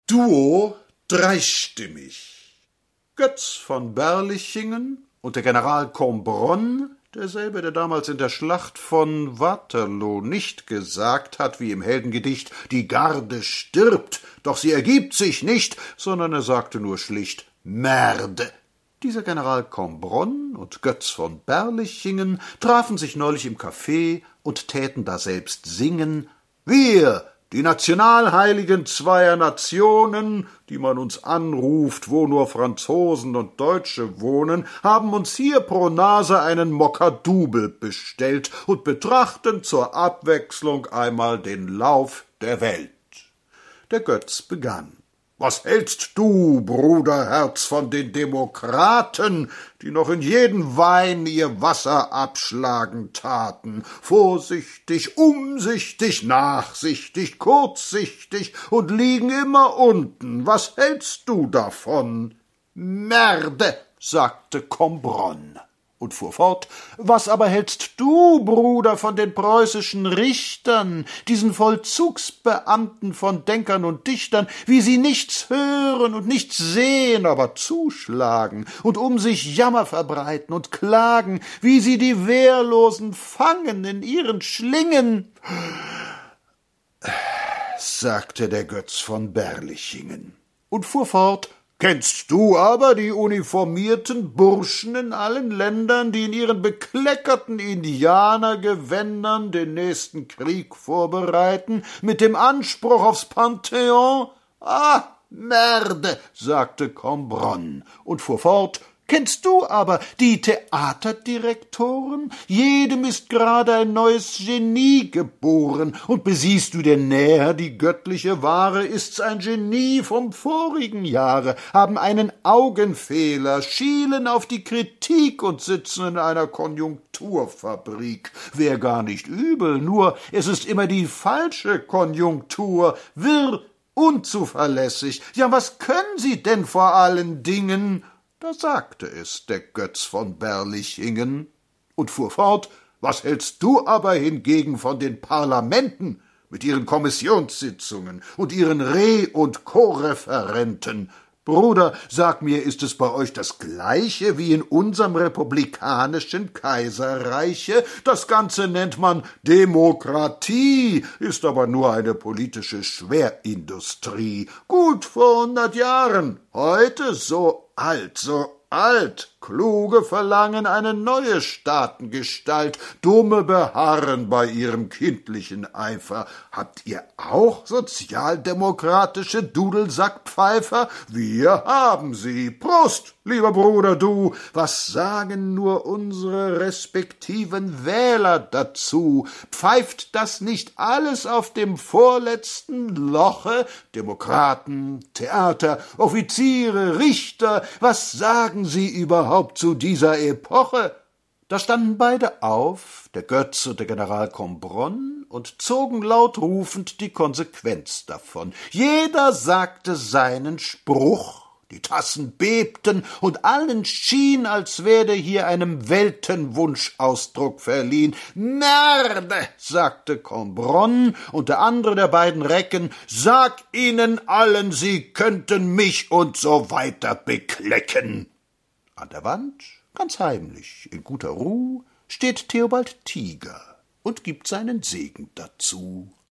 Duo dreistimmig. Götz von Berlichingen und der General Combronne, derselbe, der damals in der Schlacht von Waterloo nicht gesagt hat, wie im Heldengedicht, die Garde stirbt, doch sie ergibt sich nicht, sondern er sagte nur schlicht Merde. Dieser General Combronne und Götz von Berlichingen trafen sich neulich im Café und täten daselbst singen: Wir, die Nationalheiligen zweier Nationen, die man uns anruft, wo nur Franzosen und Deutsche wohnen, haben uns hier pro Nase einen Mockadubel bestellt und betrachten zur Abwechslung einmal den Lauf der Welt. Der Götz begann: Was hältst du, Bruderherz, von den Demokraten, die noch in jeden Wein ihr Wasser abschlagen taten, vorsichtig, umsichtig, nachsichtig, kurzsichtig und liegen immer unten? Was hältst du davon? Merde, sagte Combronne und fuhr fort: Was aber hältst du, Bruder, von den preußischen Richtern, diesen Vollzugsbeamten von Denkern und Dichtern, wie sie nichts hören und nichts sehen, aber zuschlagen und um sich Jammer verbreiten und klagen, wie sie die Wehrlosen fangen in ihren Schlingen? Sagte der Götz von Berlichingen und fuhr fort: Kennst du aber die uniformierten Burschen in allen Ländern, die in ihren bekleckerten Indianergewändern den nächsten Krieg vorbereiten, mit dem Anspruch aufs Pantheon? Ah, Merde, sagte Combronne und fuhr fort: Kennst du aber die Theaterdirektoren? Jedem ist gerade ein neues Genie geboren, und besiehst du denn näher die göttliche Ware, ist's ein Genie vom vorigen Jahre, haben einen Augenfehler, schielen auf die Kritik und sitzen in einer Konjunkturfabrik. Wär gar nicht übel, nur es ist immer die falsche Konjunktur, wirr, unzuverlässig. Ja, was können sie denn vor allen Dingen? Da sagte es der Götz von Berlichingen und fuhr fort: Was hältst du aber hingegen von den Parlamenten mit ihren Kommissionssitzungen und ihren Re- und Korreferenten? Bruder, sag mir, ist es bei euch das Gleiche wie in unserem republikanischen Kaiserreiche? Das Ganze nennt man Demokratie, ist aber nur eine politische Schwerindustrie. Gut vor 100 Jahren, heute so alt, Kluge verlangen eine neue Staatengestalt, Dumme beharren bei ihrem kindlichen Eifer. Habt ihr auch sozialdemokratische Dudelsackpfeifer? Wir haben sie. Prost, lieber Bruder, du. Was sagen nur unsere respektiven Wähler dazu? Pfeift das nicht alles auf dem vorletzten Loche? Demokraten, Theater, Offiziere, Richter, was sagen sie überhaupt zu dieser Epoche? Da standen beide auf, der Götz und der General Combronne, und zogen laut rufend die Konsequenz davon. Jeder sagte seinen Spruch, die Tassen bebten, und allen schien, als werde hier einem Weltenwunsch Ausdruck verliehen. Merde, sagte Combronne, und der andere der beiden Recken: Sag ihnen allen, sie könnten mich und so weiter beklecken. An der Wand, ganz heimlich, in guter Ruh, steht Theobald Tiger und gibt seinen Segen dazu.